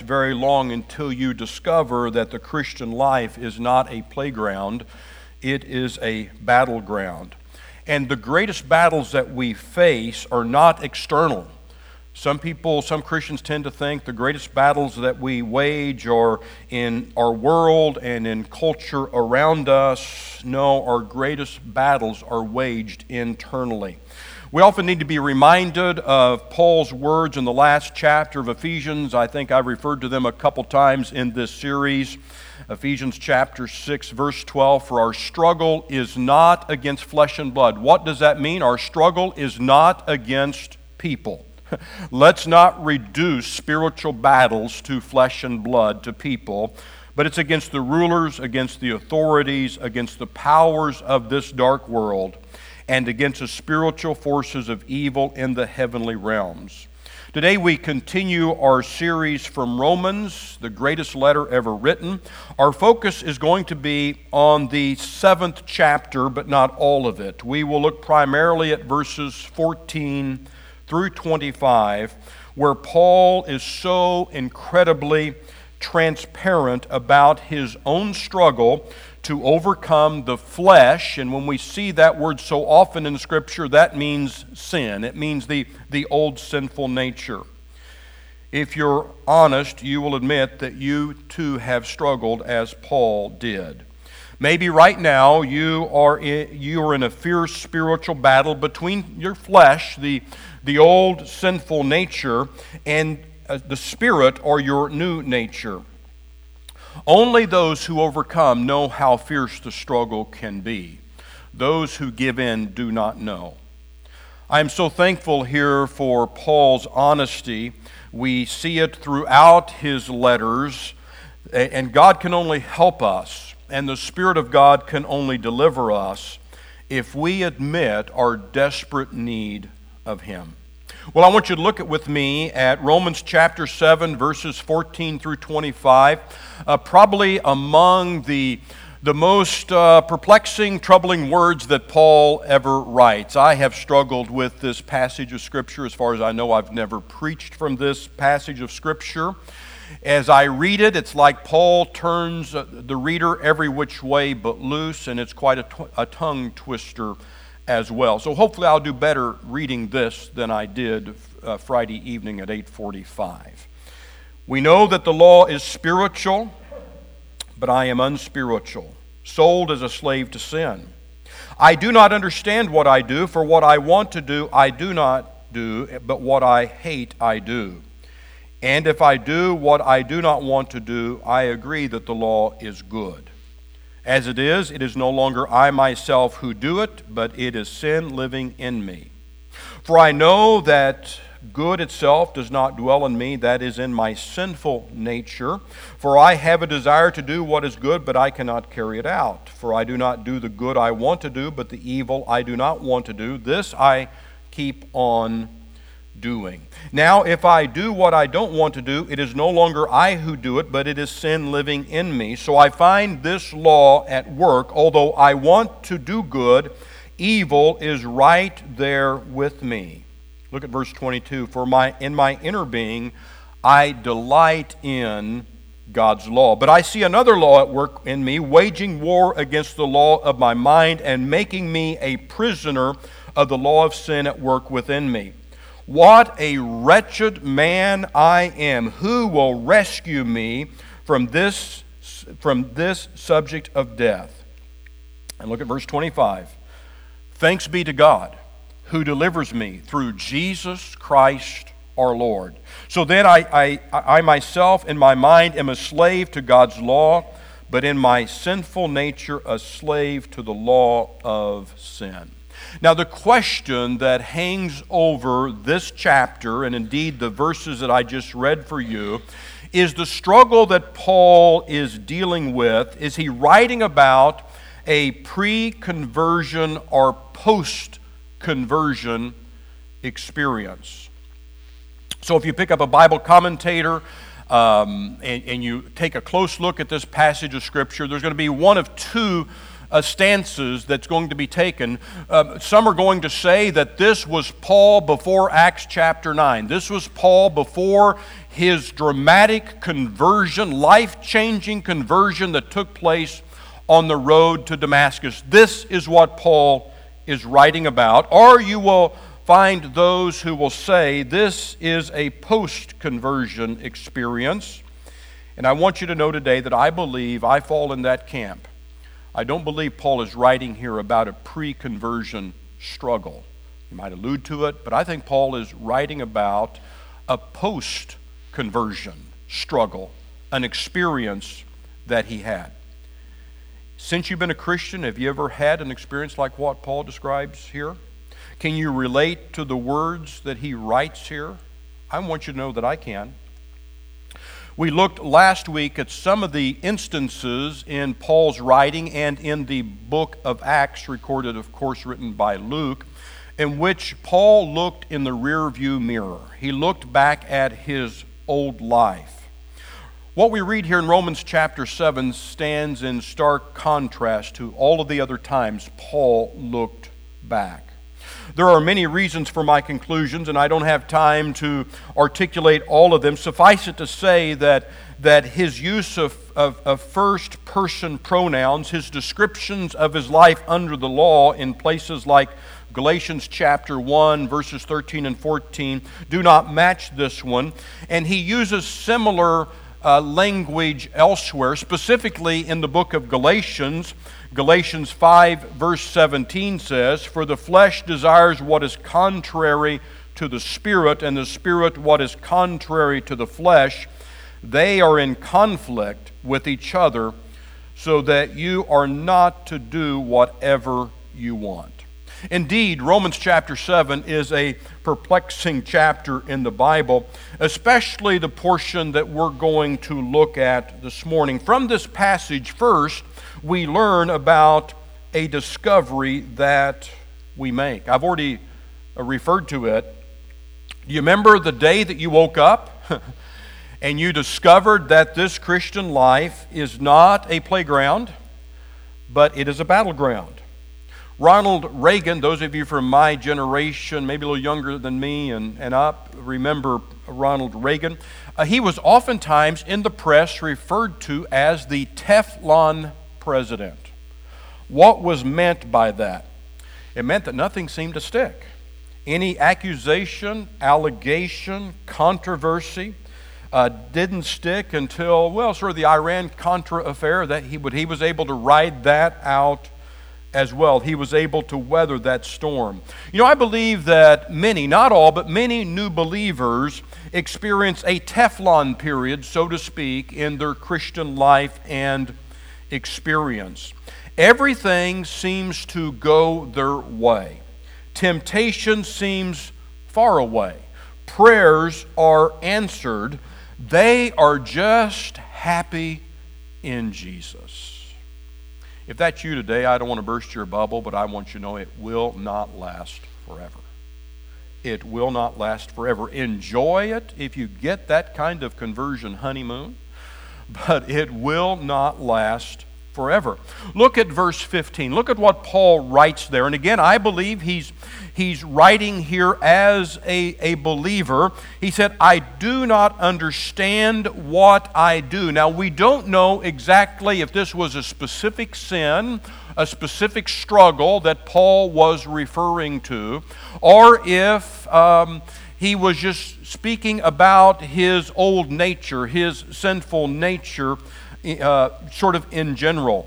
very long until you discover that the Christian life is not a playground, it is a battleground. And the greatest battles that we face are not external. Some Christians tend to think the greatest battles that we wage are in our world and in culture around us. No, our greatest battles are waged internally. We often need to be reminded of Paul's words in the last chapter of Ephesians. I think I've referred to them a couple times in this series. Ephesians chapter 6, verse 12, for our struggle is not against flesh and blood. What does that mean? Our struggle is not against people. Let's not reduce spiritual battles to flesh and blood, to people, but it's against the rulers, against the authorities, against the powers of this dark world, and against the spiritual forces of evil in the heavenly realms. Today we continue our series from Romans, the greatest letter ever written. Our focus is going to be on the 7th chapter, but not all of it. We will look primarily at verses 14 through 25, where Paul is so incredibly transparent about his own struggle to overcome the flesh. And when we see that word so often in Scripture, that means sin. It means the old sinful nature. If you're honest, you will admit that you too have struggled as Paul did. Maybe right now you are in a fierce spiritual battle between your flesh, the old sinful nature, and the Spirit, or your new nature. Only those who overcome know how fierce the struggle can be. Those who give in do not know. I am so thankful here for Paul's honesty. We see it throughout his letters, and God can only help us, and the Spirit of God can only deliver us if we admit our desperate need of Him. Well, I want you to look with me at Romans chapter 7, verses 14 through 25. Probably among the most perplexing, troubling words that Paul ever writes. I have struggled with this passage of Scripture. As far as I know, I've never preached from this passage of Scripture. As I read it, it's like Paul turns the reader every which way but loose, and it's quite a tongue twister as well. So hopefully I'll do better reading this than I did Friday evening at 8:45. We know that the law is spiritual, but I am unspiritual, sold as a slave to sin. I do not understand what I do, for what I want to do I do not do, but what I hate I do. And if I do what I do not want to do, I agree that the law is good. As it is no longer I myself who do it, but it is sin living in me. For I know that good itself does not dwell in me, that is in my sinful nature. For I have a desire to do what is good, but I cannot carry it out. For I do not do the good I want to do, but the evil I do not want to do, this I keep on doing. Now, if I do what I don't want to do, it is no longer I who do it, but it is sin living in me. So I find this law at work. Although I want to do good, evil is right there with me. Look at verse 22. For in my inner being, I delight in God's law. But I see another law at work in me, waging war against the law of my mind and making me a prisoner of the law of sin at work within me. What a wretched man I am! Who will rescue me from this subject of death? And look at verse 25. Thanks be to God, who delivers me through Jesus Christ our Lord. So then I myself in my mind am a slave to God's law, but in my sinful nature a slave to the law of sin. Now, the question that hangs over this chapter, and indeed the verses that I just read for you, is the struggle that Paul is dealing with. Is he writing about a pre-conversion or post-conversion experience? So if you pick up a Bible commentator and you take a close look at this passage of Scripture, there's going to be one of two stances that's going to be taken. Some are going to say that this was Paul before Acts chapter 9. This was Paul before his dramatic conversion, life-changing conversion that took place on the road to Damascus. This is what Paul is writing about. Or you will find those who will say this is a post-conversion experience. And I want you to know today that I believe I fall in that camp. I don't believe Paul is writing here about a pre-conversion struggle. He might allude to it, but I think Paul is writing about a post-conversion struggle, an experience that he had. Since you've been a Christian, have you ever had an experience like what Paul describes here? Can you relate to the words that he writes here? I want you to know that I can. We looked last week at some of the instances in Paul's writing and in the book of Acts, recorded, of course, written by Luke, in which Paul looked in the rearview mirror. He looked back at his old life. What we read here in Romans chapter 7 stands in stark contrast to all of the other times Paul looked back. There are many reasons for my conclusions, and I don't have time to articulate all of them. Suffice it to say that his use of first-person pronouns, his descriptions of his life under the law in places like Galatians chapter 1, verses 13 and 14, do not match this one. And he uses similar language elsewhere, specifically in the book of Galatians. Galatians 5 verse 17 says, "For the flesh desires what is contrary to the Spirit, and the Spirit what is contrary to the flesh. They are in conflict with each other, so that you are not to do whatever you want." Indeed, Romans chapter 7 is a perplexing chapter in the Bible, especially the portion that we're going to look at this morning. From this passage, first, we learn about a discovery that we make. I've already referred to it. Do you remember the day that you woke up and you discovered that this Christian life is not a playground, but it is a battleground? Ronald Reagan, those of you from my generation, maybe a little younger than me and up, remember Ronald Reagan. He was oftentimes in the press referred to as the Teflon president. What was meant by that? It meant that nothing seemed to stick. Any accusation, allegation, controversy didn't stick until, sort of the Iran-Contra affair, that he was able to ride that out as well. He was able to weather that storm. I believe that many, not all, but many new believers experience a Teflon period, so to speak, in their Christian life and experience. Everything seems to go their way. Temptation seems far away. Prayers are answered. They are just happy in Jesus. If that's you today, I don't want to burst your bubble, but I want you to know it will not last forever. It will not last forever. Enjoy it if you get that kind of conversion honeymoon, but it will not last forever. Look at verse 15. Look at what Paul writes there. And again, I believe he's writing here as a believer. He said, "I do not understand what I do." Now, we don't know exactly if this was a specific sin, a specific struggle that Paul was referring to, or if he was just speaking about his old nature, his sinful nature, sort of in general.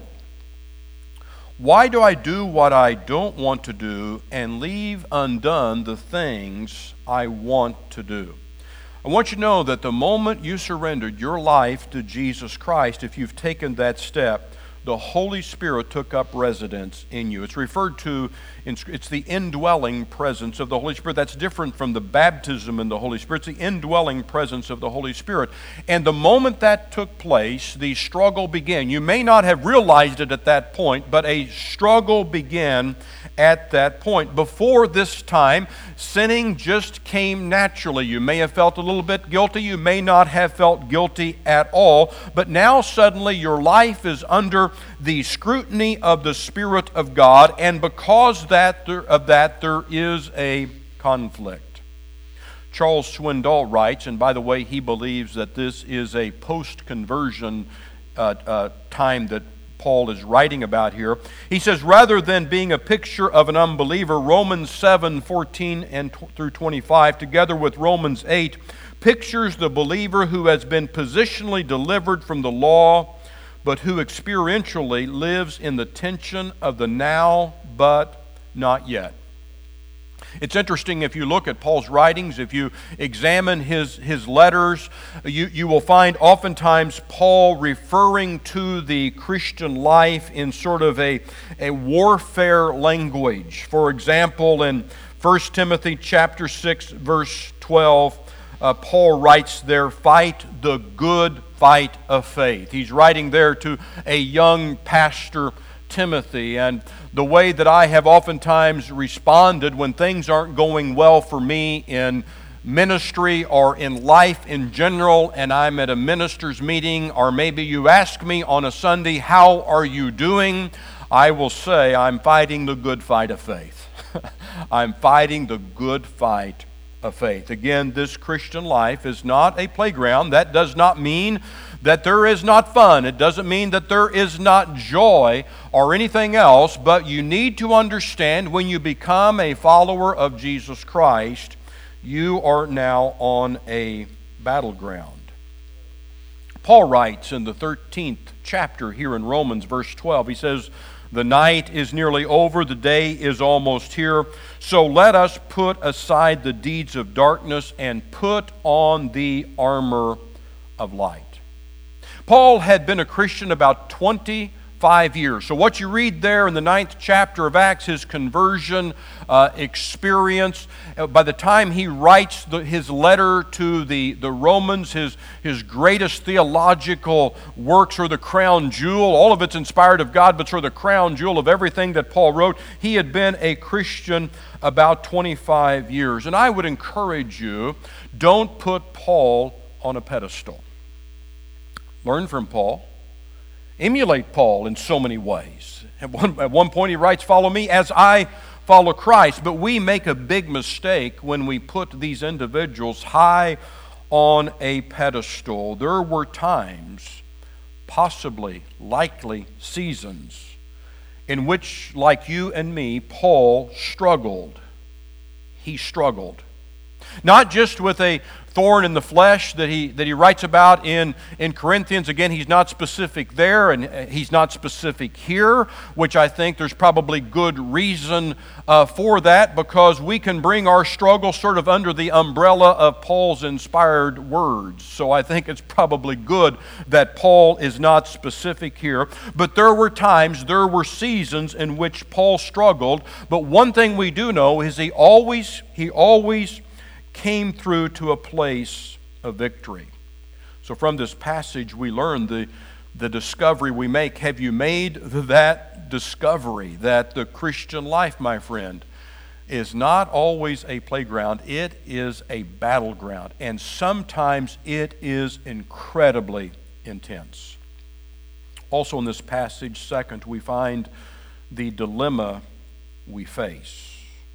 Why do I do what I don't want to do and leave undone the things I want to do? I want you to know that the moment you surrendered your life to Jesus Christ, if you've taken that step, the Holy Spirit took up residence in you. It's referred to, it's the indwelling presence of the Holy Spirit. That's different from the baptism in the Holy Spirit. It's the indwelling presence of the Holy Spirit. And the moment that took place, the struggle began. You may not have realized it at that point, but a struggle began at that point. Before this time, sinning just came naturally. You may have felt a little bit guilty, you may not have felt guilty at all, but now suddenly your life is under the scrutiny of the Spirit of God, and because of that there is a conflict. Charles Swindoll writes, and by the way, he believes that this is a post-conversion time that Paul is writing about here. He says, rather than being a picture of an unbeliever, Romans 7:14 through 25, together with Romans 8, pictures the believer who has been positionally delivered from the law, but who experientially lives in the tension of the now, but not yet. It's interesting, if you look at Paul's writings, if you examine his letters, you will find oftentimes Paul referring to the Christian life in sort of a warfare language. For example, in 1 Timothy chapter 6, verse 12, Paul writes there, fight the good fight of faith. He's writing there to a young pastor, Timothy, and the way that I have oftentimes responded when things aren't going well for me in ministry or in life in general, and I'm at a minister's meeting, or maybe you ask me on a Sunday, how are you doing? I will say, I'm fighting the good fight of faith. I'm fighting the good fight of faith. Again, this Christian life is not a playground. That does not mean that there is not fun. It doesn't mean that there is not joy or anything else, but you need to understand when you become a follower of Jesus Christ, you are now on a battleground. Paul writes in the 13th chapter here in Romans, verse 12, he says, the night is nearly over, the day is almost here, so let us put aside the deeds of darkness and put on the armor of light. Paul had been a Christian about 25 years. So what you read there in the 9th chapter of Acts, his conversion experience, by the time he writes his letter to the Romans, his greatest theological works are the crown jewel. All of it's inspired of God, but sort of the crown jewel of everything that Paul wrote. He had been a Christian about 25 years. And I would encourage you, don't put Paul on a pedestal. Learn from Paul. Emulate Paul in so many ways. At one point he writes, follow me as I follow Christ. But we make a big mistake when we put these individuals high on a pedestal. There were times, possibly, likely seasons, in which, like you and me, Paul struggled. He struggled. Not just with a thorn in the flesh that he writes about in Corinthians. Again, he's not specific there, and he's not specific here, which I think there's probably good reason for that, because we can bring our struggle sort of under the umbrella of Paul's inspired words. So I think it's probably good that Paul is not specific here. But there were times, there were seasons in which Paul struggled. But one thing we do know is he always came through to a place of victory. So from this passage we learn the discovery we make. Have you made that discovery that the Christian life, my friend, is not always a playground? It is a battleground, and sometimes it is incredibly intense. Also in this passage, second, we find the dilemma we face.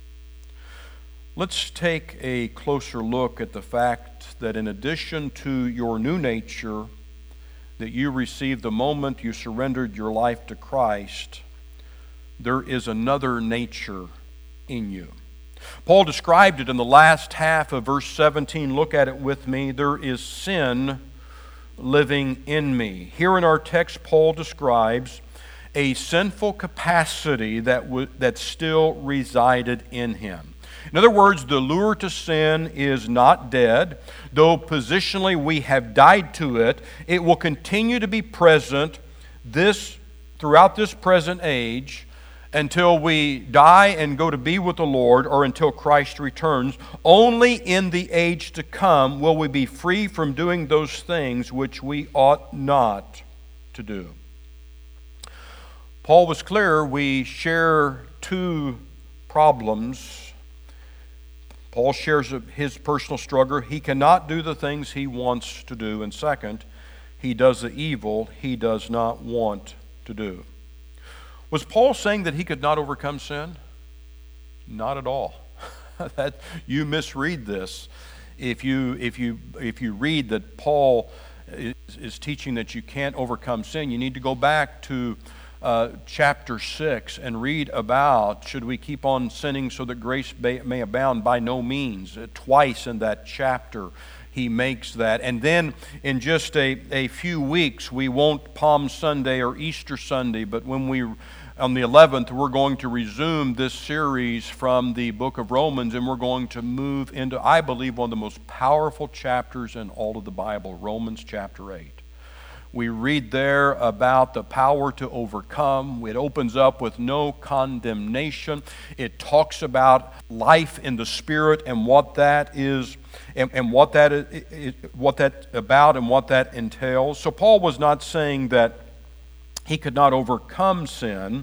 Let's take a closer look at the fact that in addition to your new nature that you received the moment you surrendered your life to Christ, there is another nature in you. Paul described it in the last half of verse 17. Look at it with me. There is sin living in me. Here in our text, Paul describes a sinful capacity that still resided in him. In other words, the lure to sin is not dead. Though positionally we have died to it, it will continue to be present throughout this present age until we die and go to be with the Lord, or until Christ returns. Only in the age to come will we be free from doing those things which we ought not to do. Paul was clear, we share two problems. Paul shares his personal struggle. He cannot do the things he wants to do. And second, he does the evil he does not want to do. Was Paul saying that he could not overcome sin? Not at all. You misread this. If you read that Paul is teaching that you can't overcome sin, you need to go back to chapter 6 and read about, should we keep on sinning so that grace may abound? By no means. Twice in that chapter he makes that. And then in just a few weeks, we won't Palm Sunday or Easter Sunday, but on the 11th, we're going to resume this series from the book of Romans, and we're going to move into, I believe, one of the most powerful chapters in all of the Bible, Romans chapter 8. We read there about the power to overcome. It opens up with no condemnation. It talks about life in the Spirit and what that is, and what that's about and what that entails. So Paul was not saying that he could not overcome sin,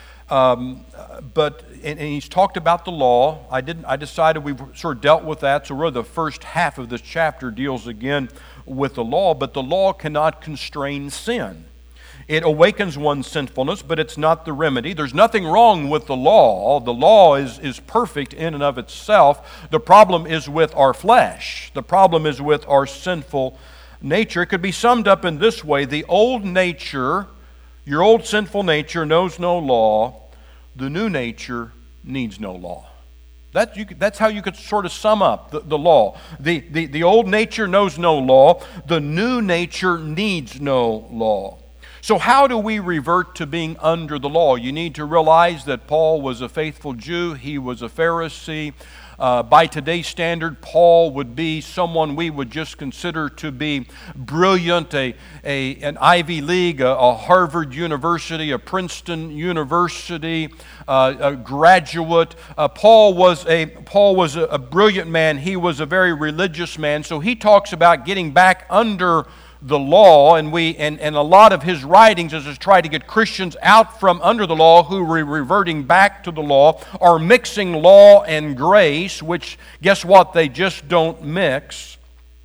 but he's talked about the law. I decided we've sort of dealt with that. So really, the first half of this chapter deals again with the law, but the law cannot constrain sin. It awakens one's sinfulness, but it's not the remedy. There's nothing wrong with the law. The law is perfect in and of itself. The problem is with our flesh. The problem is with our sinful nature. It could be summed up in this way: the old nature, your old sinful nature, knows no law. The new nature needs no law. That's how you could sort of sum up the law. The old nature knows no law. The new nature needs no law. So how do we revert to being under the law? You need to realize that Paul was a faithful Jew. He was a Pharisee. By today's standard, Paul would be someone we would just consider to be brilliant, an Ivy League, a Harvard University, a Princeton University, a graduate. Paul was a brilliant man. He was a very religious man. So he talks about getting back under the law, and a lot of his writings is to try to get Christians out from under the law who were reverting back to the law, or mixing law and grace, which, guess what, they just don't mix.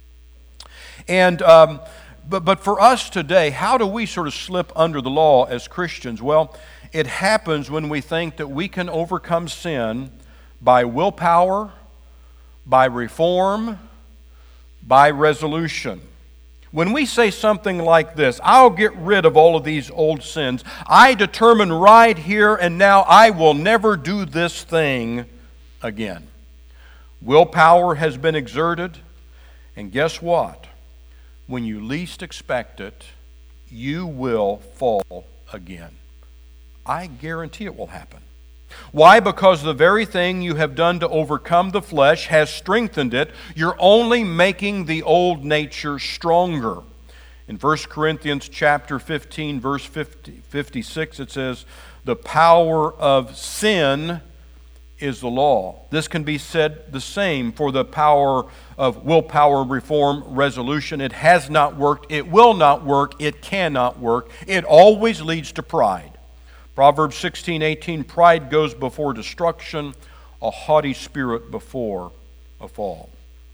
And but for us today, how do we sort of slip under the law as Christians? Well, it happens when we think that we can overcome sin by willpower, by reform, by resolution. When we say something like this, I'll get rid of all of these old sins. I determine right here and now I will never do this thing again. Willpower has been exerted, and guess what? When you least expect it, you will fall again. I guarantee it will happen. Why? Because the very thing you have done to overcome the flesh has strengthened it. You're only making the old nature stronger. In 1 Corinthians chapter 15, verse 56, it says, "The power of sin is the law." This can be said the same for the power of willpower, reform, resolution. It has not worked. It will not work. It cannot work. It always leads to pride. Proverbs 16:18, "Pride goes before destruction, a haughty spirit before a fall."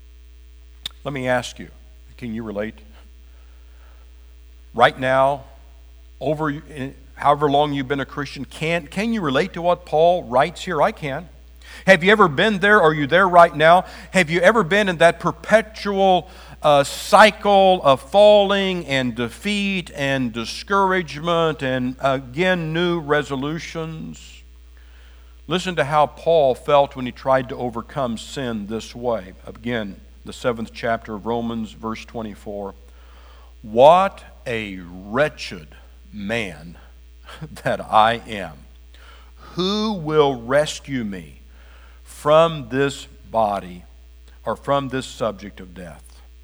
Let me ask you, can you relate? Right now, however long you've been a Christian, can you relate to what Paul writes here? I can. Have you ever been there? Are you there right now? Have you ever been in that perpetual cycle of falling and defeat and discouragement and again new resolutions? Listen to how Paul felt when he tried to overcome sin this way. Again, the 7th chapter of Romans, verse 24. "What a wretched man that I am! Who will rescue me from this body, or from this subject of death?"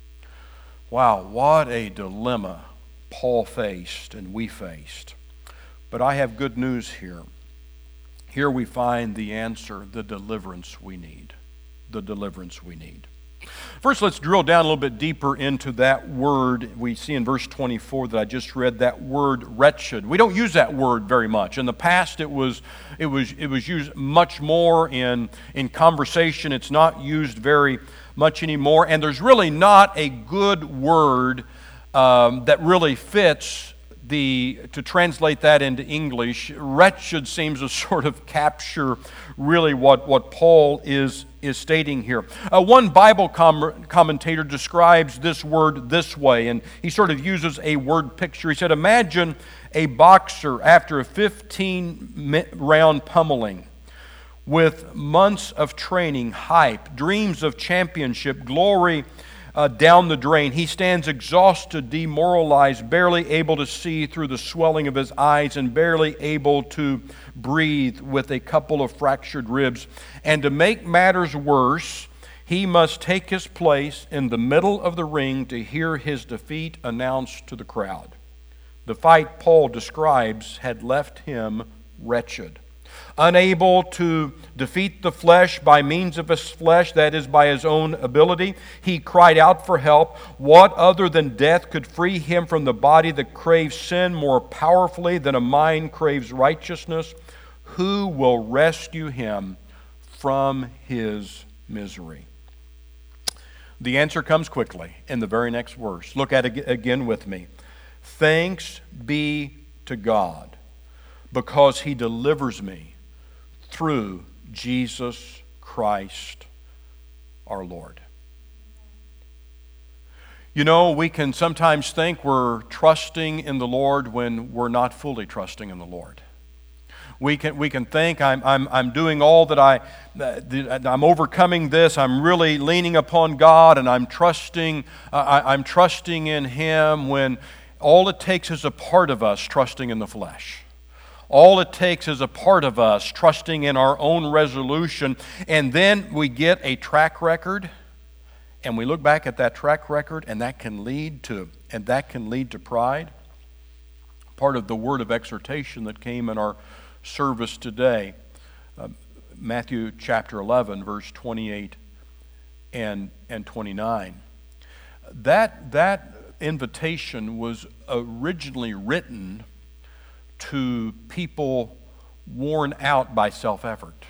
Wow, what a dilemma Paul faced and we faced. But I have good news here. Here we find the answer, the deliverance we need. The deliverance we need. First, let's drill down a little bit deeper into that word we see in verse 24 that I just read, that word wretched. We don't use that word very much. In the past, it was used much more in conversation. It's not used very much anymore, and there's really not a good word that really fits to translate that into English. Wretched seems to sort of capture really what Paul is stating here. One Bible commentator describes this word this way, and he sort of uses a word picture. He said, imagine a boxer after a 15-round pummeling, with months of training, hype, dreams of championship, glory down the drain. He stands exhausted, demoralized, barely able to see through the swelling of his eyes and barely able to breathe with a couple of fractured ribs. And to make matters worse, he must take his place in the middle of the ring to hear his defeat announced to the crowd. The fight Paul describes had left him wretched. Unable to defeat the flesh by means of his flesh, that is, by his own ability, he cried out for help. What other than death could free him from the body that craves sin more powerfully than a mind craves righteousness? Who will rescue him from his misery? The answer comes quickly in the very next verse. Look at it again with me. Thanks be to God, because He delivers me through Jesus Christ our Lord. You know, we can sometimes think we're trusting in the Lord when we're not fully trusting in the Lord. We can think I'm doing all that I'm overcoming this. I'm really leaning upon God, and I'm trusting in Him, when all it takes is a part of us trusting in the flesh. All it takes is a part of us trusting in our own resolution, and then we get a track record, and we look back at that track record, and that can lead to pride. Part of the word of exhortation that came in our service today, Matthew chapter 11, verse 28 and 29. That invitation was originally written to people worn out by self-effort,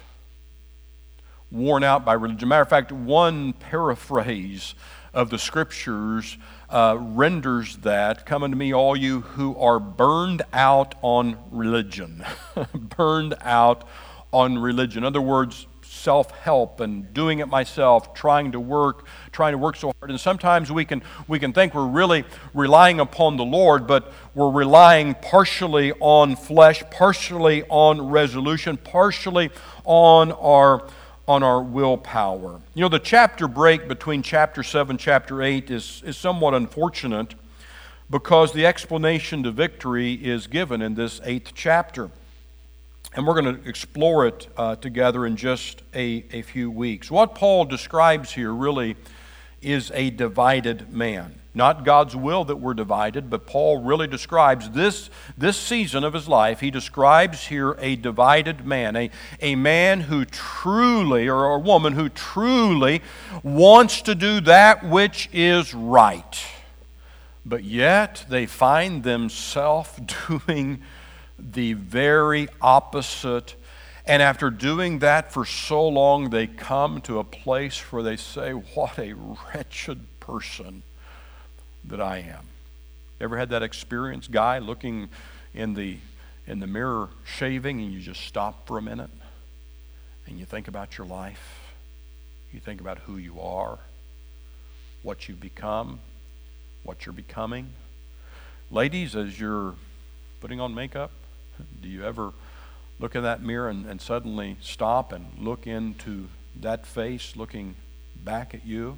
worn out by religion. Matter of fact, one paraphrase of the Scriptures renders that, "Come unto me, all you who are burned out on religion." Burned out on religion. In other words, self-help and doing it myself, trying to work so hard. And sometimes we can think we're really relying upon the Lord, but we're relying partially on flesh, partially on resolution, partially on our willpower. You know, the chapter break between chapter 7 and chapter 8 is somewhat unfortunate, because the explanation to victory is given in this 8th chapter. And we're going to explore it together in just a few weeks. What Paul describes here really is a divided man. Not God's will that we're divided, but Paul really describes this season of his life. He describes here a divided man, a man who truly, or a woman who truly wants to do that which is right, but yet they find themselves doing the very opposite. And after doing that for so long, they come to a place where they say, "What a wretched person that I am." Ever had that experience? Guy looking in the mirror shaving, and you just stop for a minute and you think about your life. You think about who you are, what you've become, what you're becoming. Ladies, as you're putting on makeup, do you ever look in that mirror and suddenly stop and look into that face looking back at you?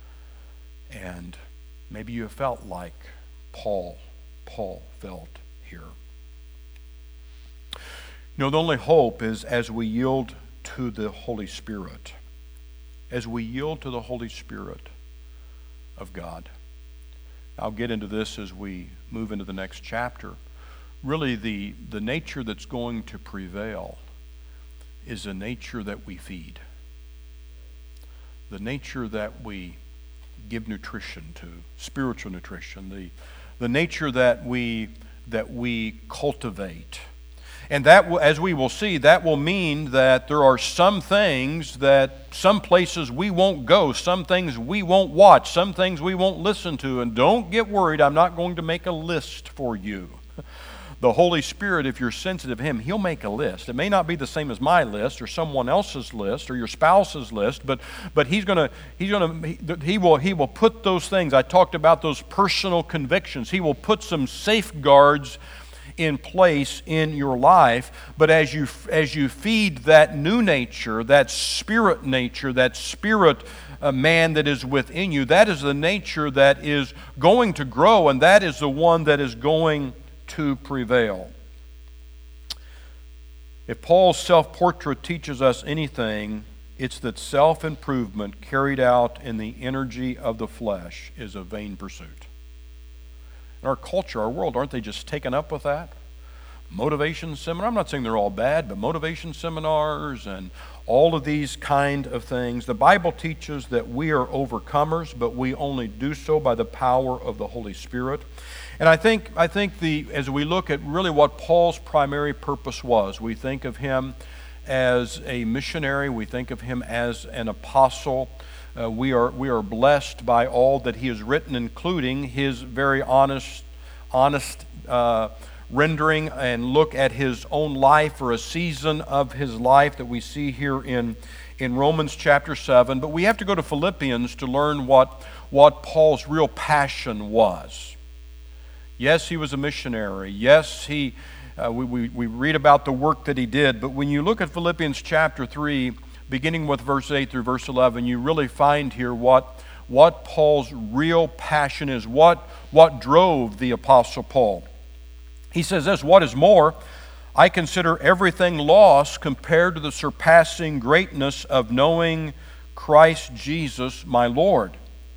And maybe you have felt like Paul felt here. You know, the only hope is as we yield to the Holy Spirit. As we yield to the Holy Spirit of God. I'll get into this as we move into the next chapter. Really, the nature that's going to prevail is a nature that we feed. the nature that we give nutrition to, spiritual nutrition, the nature that we cultivate. And that, as we will see, that will mean that there are some things that, some places we won't go, some things we won't watch, some things we won't listen to. And don't get worried, I'm not going to make a list for you. The Holy Spirit, if you're sensitive to Him, He'll make a list. It may not be the same as my list or someone else's list or your spouse's list, but He will put those things. I talked about those personal convictions. He will put some safeguards in place in your life. But as you feed that new nature, that spirit man that is within you, that is the nature that is going to grow, and that is the one that is going to prevail. If Paul's self-portrait teaches us anything, it's that self-improvement carried out in the energy of the flesh is a vain pursuit. In our culture, our world, aren't they just taken up with that? Motivation seminars, I'm not saying they're all bad, but motivation seminars and all of these kind of things. The Bible teaches that we are overcomers, but we only do so by the power of the Holy Spirit. And I think as we look at really what Paul's primary purpose was, we think of him as a missionary, we think of him as an apostle. We are blessed by all that he has written, including his very honest rendering and look at his own life, or a season of his life that we see here in Romans chapter 7. But we have to go to Philippians to learn what Paul's real passion was. Yes, he was a missionary. Yes, we read about the work that he did. But when you look at Philippians chapter 3, beginning with verse 8 through verse 11, you really find here what Paul's real passion is, what drove the Apostle Paul. He says this, "What is more, I consider everything lost compared to the surpassing greatness of knowing Christ Jesus my Lord.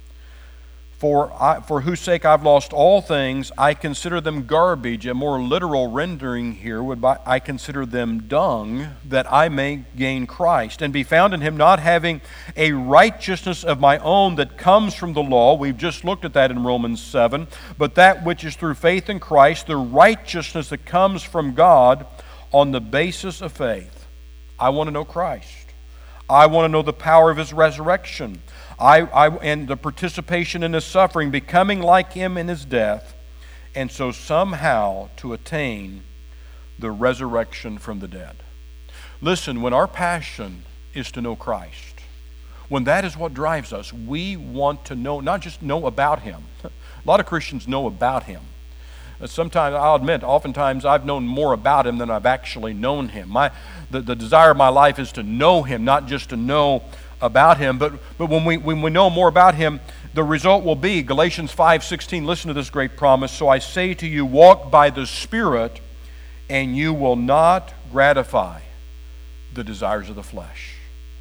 For whose sake I've lost all things, I consider them garbage." A more literal rendering here would be, "I consider them dung, that I may gain Christ, and be found in Him, not having a righteousness of my own that comes from the law." We've just looked at that in Romans 7. "But that which is through faith in Christ, the righteousness that comes from God on the basis of faith." I want to know Christ. I want to know the power of His resurrection. And the participation in His suffering, becoming like Him in His death, and so somehow to attain the resurrection from the dead. Listen, when our passion is to know Christ, when that is what drives us, we want to know, not just know about Him. A lot of Christians know about Him. Sometimes, I'll admit, oftentimes I've known more about Him than I've actually known Him. The desire of my life is to know Him, not just to know about Him. But when we know more about Him, the result will be, Galatians 5:16, listen to this great promise, "So I say to you, walk by the Spirit, and you will not gratify the desires of the flesh."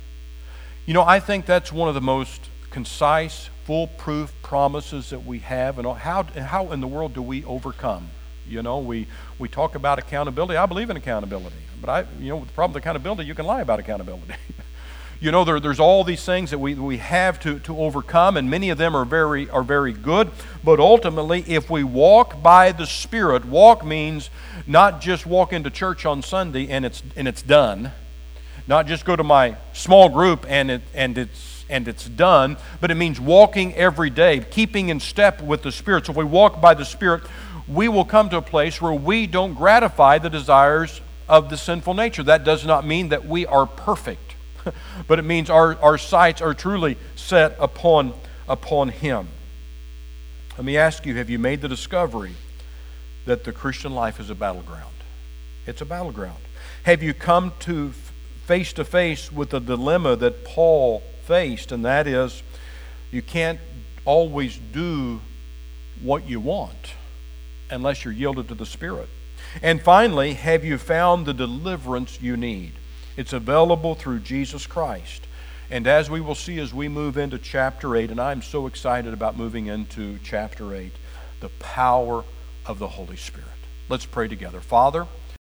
You know, I think that's one of the most concise, foolproof promises that we have. And how in the world do we overcome? You know, we talk about accountability. I believe in accountability. But the problem with accountability, you can lie about accountability. You know, there's all these things that we have to overcome, and many of them are very good. But ultimately, if we walk by the Spirit, walk means not just walk into church on Sunday and it's done, not just go to my small group and it's done, but it means walking every day, keeping in step with the Spirit. So if we walk by the Spirit, we will come to a place where we don't gratify the desires of the sinful nature. That does not mean that we are perfect. But it means our sights are truly set upon Him. Let me ask you, have you made the discovery that the Christian life is a battleground? It's a battleground. Have you come to face with the dilemma that Paul faced, and that is, you can't always do what you want unless you're yielded to the Spirit. And finally, have you found the deliverance you need? It's available through Jesus Christ. And as we will see as we move into chapter 8, and I'm so excited about moving into chapter 8, the power of the Holy Spirit. Let's pray together. Father,